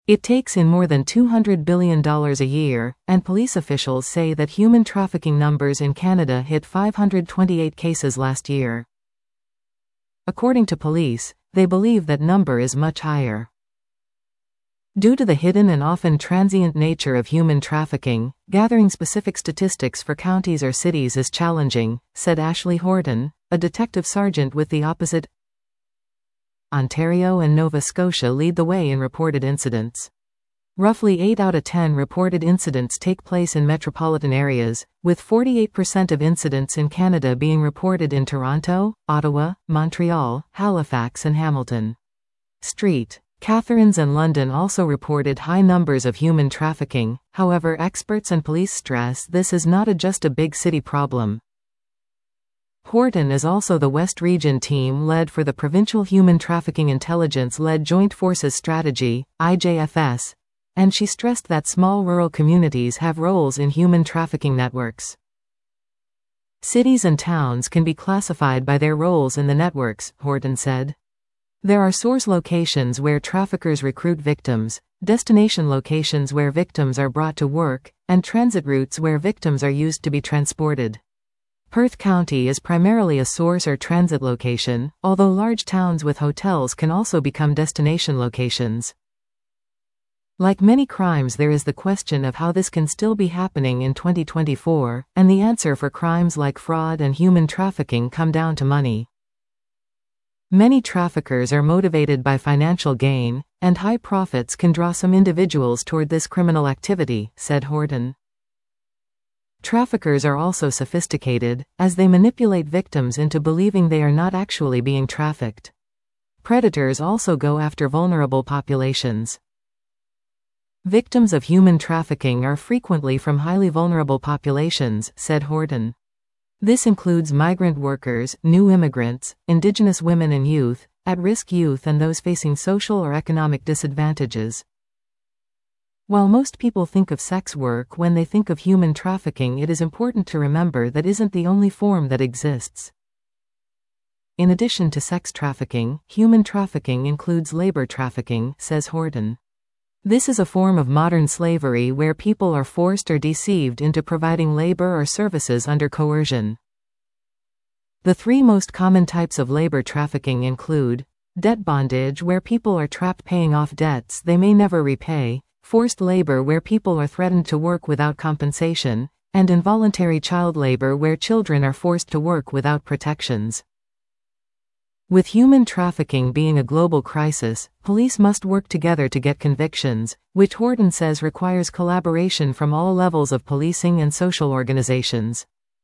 It takes in more than $200 billion a year, and police officials say that human trafficking numbers in Canada hit 528 cases last year. According to police, they believe that number is much higher. Due to the hidden and often transient nature of human trafficking, gathering specific statistics for counties or cities is challenging, said Ashley Horton, a detective sergeant with the opposite. Ontario and Nova Scotia lead the way in reported incidents. Roughly 8 out of 10 reported incidents take place in metropolitan areas, with 48% of incidents in Canada being reported in Toronto, Ottawa, Montreal, Halifax and Hamilton. St. Catharines and London also reported high numbers of human trafficking. However, experts and police stress this is not just a big city problem. Horton is also the West Region team lead for the Provincial Human Trafficking Intelligence-led Joint Forces Strategy, IJFS, and she stressed that small rural communities have roles in human trafficking networks. Cities and towns can be classified by their roles in the networks, Horton said. There are source locations where traffickers recruit victims, destination locations where victims are brought to work, and transit routes where victims are used to be transported. Perth County is primarily a source or transit location, although large towns with hotels can also become destination locations. Like many crimes, there is the question of how this can still be happening in 2024, and the answer for crimes like fraud and human trafficking come down to money. Many traffickers are motivated by financial gain, and high profits can draw some individuals toward this criminal activity, said Horton. Traffickers are also sophisticated, as they manipulate victims into believing they are not actually being trafficked. Predators also go after vulnerable populations. Victims of human trafficking are frequently from highly vulnerable populations, said Horton. This includes migrant workers, new immigrants, Indigenous women and youth, at-risk youth and those facing social or economic disadvantages. While most people think of sex work when they think of human trafficking, it is important to remember that isn't the only form that exists. In addition to sex trafficking, human trafficking includes labor trafficking, says Horton. This is a form of modern slavery where people are forced or deceived into providing labor or services under coercion. The three most common types of labor trafficking include debt bondage, where people are trapped paying off debts they may never repay, forced labor, where people are threatened to work without compensation, and involuntary child labor, where children are forced to work without protections. With human trafficking being a global crisis, police must work together to get convictions, which Horton says requires collaboration from all levels of policing and social organizations.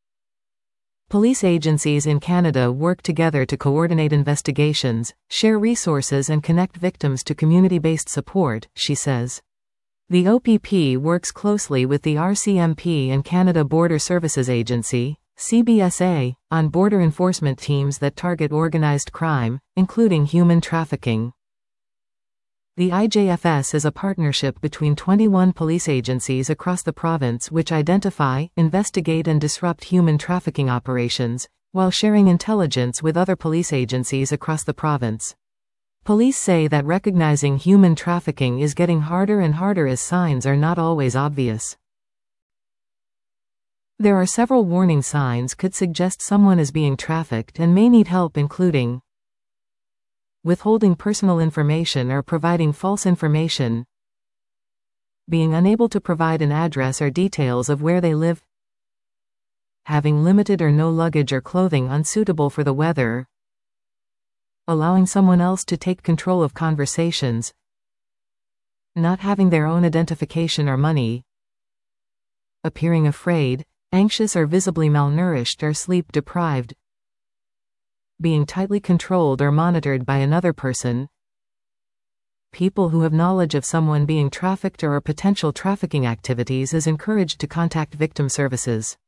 Police agencies in Canada work together to coordinate investigations, share resources and connect victims to community-based support, she says. The OPP works closely with the RCMP and Canada Border Services Agency, CBSA, on border enforcement teams that target organized crime, including human trafficking. The IJFS is a partnership between 21 police agencies across the province which identify, investigate and disrupt human trafficking operations, while sharing intelligence with other police agencies across the province. Police say that recognizing human trafficking is getting harder and harder as signs are not always obvious. There are several warning signs could suggest someone is being trafficked and may need help, including withholding personal information or providing false information, being unable to provide an address or details of where they live, having limited or no luggage or clothing unsuitable for the weather, allowing someone else to take control of conversations, not having their own identification or money, appearing afraid, anxious or visibly malnourished or sleep deprived, being tightly controlled or monitored by another person. People who have knowledge of someone being trafficked or potential trafficking activities is encouraged to contact victim services.